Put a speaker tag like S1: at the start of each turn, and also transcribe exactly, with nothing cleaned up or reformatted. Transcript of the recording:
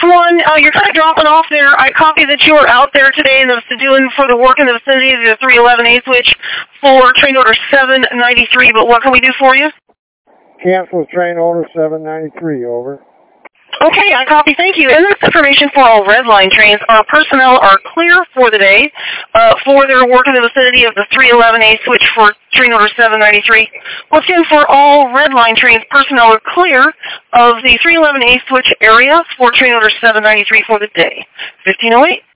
S1: one, uh, you're kind of dropping off there. I copy that you were out there today and doing for the work in the vicinity of the three eleven A switch for train order seven ninety-three, but what can we do for you?
S2: Cancel train order seven ninety-three, over.
S1: Okay, I copy. Thank you. And that's information for all red line trains. Our personnel are clear for the day uh, for their work in the vicinity of the three eleven A switch for train order seven ninety-three. Once again, for all red line trains, personnel are clear of the three eleven A switch area for train order seven ninety-three for the day. fifteen oh eight.